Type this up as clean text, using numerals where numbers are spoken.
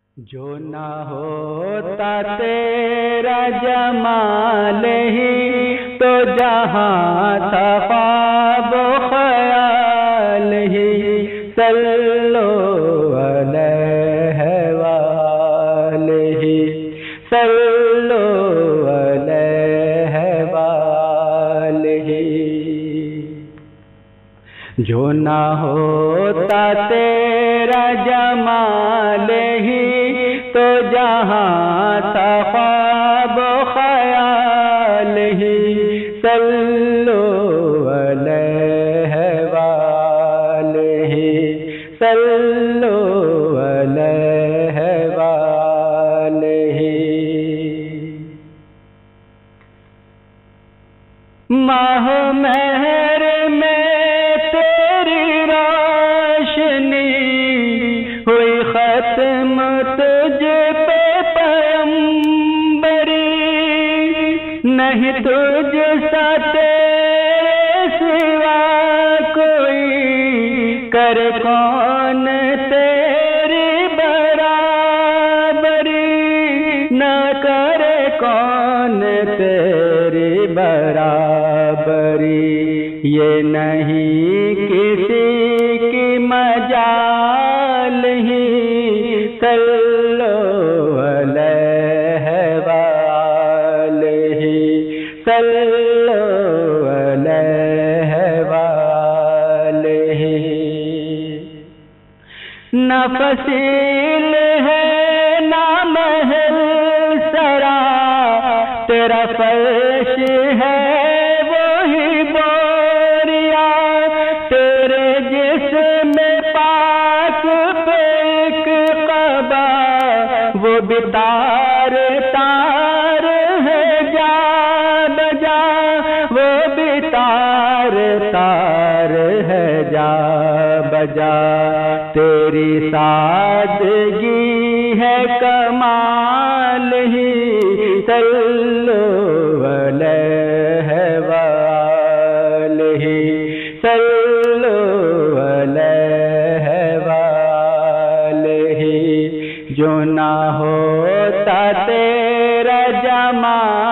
جو نہ ہوتا تیرا جمال ہی تو جہاں تھا خواب و خیال ہی، صلو علیہ وآلہ، صلو علیہ وآلہ۔ جو نہ ہوتا تیرا جمال ہی تو جہاں تھا خواب و خیال ہی، صلو علیہ وآلہ، صلو علیہ وآلہ۔ ماہ مہر میں تیری روشنی ہوئی ختم تجھ پہ پیمبری، نہیں تجھ سا تیرے سوا کوئی، کر کون تیری برابری، نہ کرے کون تیری برابری، یہ نہیں کسی کی مجال ہی، صلو علیہ وآلہ، صلو علیہ وآلہ۔ نہ فصیل ہے نہ محل سرا، تیرا فرش ہے وہی بوریا، تیرے جسم پاک پہ ایک قبا، وہ بھی تار تار ہے جا بجا، وہ بھی تار تار ہے جا بجا، تیری سادگی ہے کمال ہی، صلو علیہ وآلہ، صلو علیہ وآلہ۔ جو نہ ہوتا تیرا جمال